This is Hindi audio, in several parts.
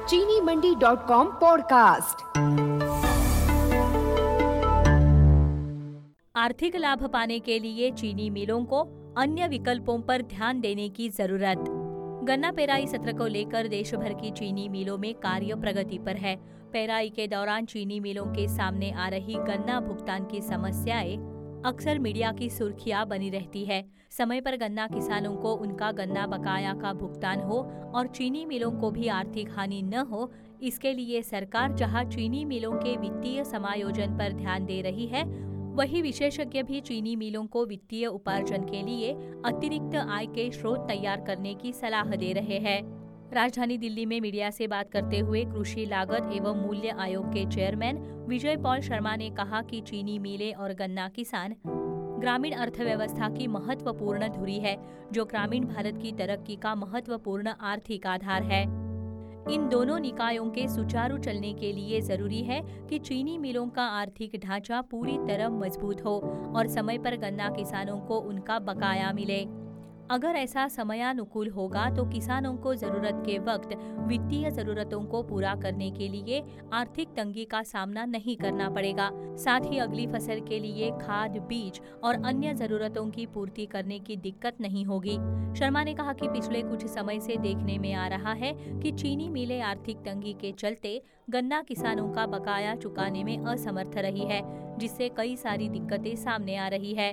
चीनी मंडी.com पॉडकास्ट। आर्थिक लाभ पाने के लिए चीनी मिलों को अन्य विकल्पों पर ध्यान देने की जरूरत। गन्ना पेराई सत्र को लेकर देश भर की चीनी मिलों में कार्य प्रगति पर है। पेराई के दौरान चीनी मिलों के सामने आ रही गन्ना भुगतान की समस्याएं अक्सर मीडिया की सुर्खियां बनी रहती है। समय पर गन्ना किसानों को उनका गन्ना बकाया का भुगतान हो और चीनी मिलों को भी आर्थिक हानि न हो, इसके लिए सरकार जहां चीनी मिलों के वित्तीय समायोजन पर ध्यान दे रही है, वहीं विशेषज्ञ भी चीनी मिलों को वित्तीय उपार्जन के लिए अतिरिक्त आय के स्रोत तैयार करने की सलाह दे रहे हैं। राजधानी दिल्ली में मीडिया से बात करते हुए कृषि लागत एवं मूल्य आयोग के चेयरमैन विजय पॉल शर्मा ने कहा कि चीनी मिलें और गन्ना किसान ग्रामीण अर्थव्यवस्था की महत्वपूर्ण धुरी है, जो ग्रामीण भारत की तरक्की का महत्वपूर्ण आर्थिक आधार है। इन दोनों निकायों के सुचारू चलने के लिए जरूरी है कि चीनी मिलों का आर्थिक ढांचा पूरी तरह मजबूत हो और समय पर गन्ना किसानों को उनका बकाया मिले। अगर ऐसा समयानुकूल होगा तो किसानों को जरूरत के वक्त वित्तीय जरूरतों को पूरा करने के लिए आर्थिक तंगी का सामना नहीं करना पड़ेगा। साथ ही अगली फसल के लिए खाद, बीज और अन्य जरूरतों की पूर्ति करने की दिक्कत नहीं होगी। शर्मा ने कहा कि पिछले कुछ समय से देखने में आ रहा है कि चीनी मिलें आर्थिक तंगी के चलते गन्ना किसानों का बकाया चुकाने में असमर्थ रही है, जिससे कई सारी दिक्कतें सामने आ रही है।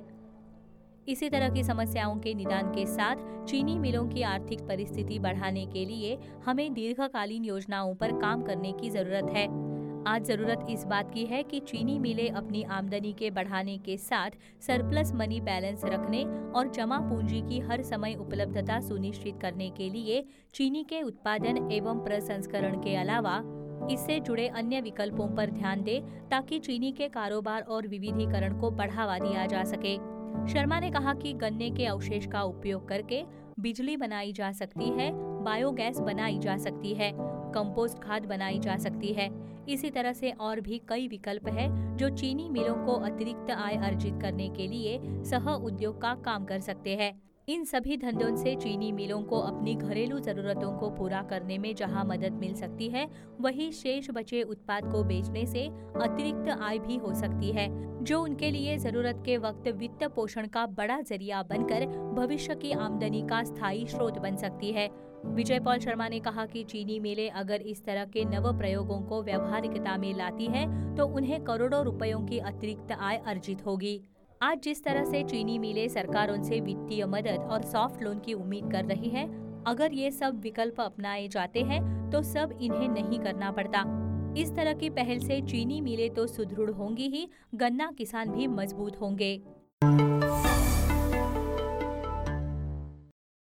इसी तरह की समस्याओं के निदान के साथ चीनी मिलों की आर्थिक परिस्थिति बढ़ाने के लिए हमें दीर्घकालीन योजनाओं पर काम करने की जरूरत है। आज जरूरत इस बात की है कि चीनी मिलें अपनी आमदनी के बढ़ाने के साथ सरप्लस मनी बैलेंस रखने और जमा पूंजी की हर समय उपलब्धता सुनिश्चित करने के लिए चीनी के उत्पादन एवं प्रसंस्करण के अलावा इससे जुड़े अन्य विकल्पों पर ध्यान दें, ताकि चीनी के कारोबार और विविधीकरण को बढ़ावा दिया जा सके। शर्मा ने कहा कि गन्ने के अवशेष का उपयोग करके बिजली बनाई जा सकती है, बायोगैस बनाई जा सकती है, कंपोस्ट खाद बनाई जा सकती है। इसी तरह से और भी कई विकल्प है जो चीनी मिलों को अतिरिक्त आय अर्जित करने के लिए सह उद्योग का काम कर सकते हैं। इन सभी धंधों से चीनी मिलों को अपनी घरेलू जरूरतों को पूरा करने में जहां मदद मिल सकती है, वहीं शेष बचे उत्पाद को बेचने से अतिरिक्त आय भी हो सकती है, जो उनके लिए जरूरत के वक्त वित्त पोषण का बड़ा जरिया बनकर भविष्य की आमदनी का स्थायी स्रोत बन सकती है। विजय पॉल शर्मा ने कहा कि चीनी मिलें अगर इस तरह के नव प्रयोगों को व्यावहारिकता में लाती है तो उन्हें करोड़ों रुपयों की अतिरिक्त आय अर्जित होगी। आज जिस तरह से चीनी मिलें सरकार उनसे वित्तीय मदद और सॉफ्ट लोन की उम्मीद कर रही है, अगर ये सब विकल्प अपनाए जाते हैं तो सब इन्हें नहीं करना पड़ता। इस तरह की पहल से चीनी मिलें तो सुदृढ़ होंगी ही, गन्ना किसान भी मजबूत होंगे।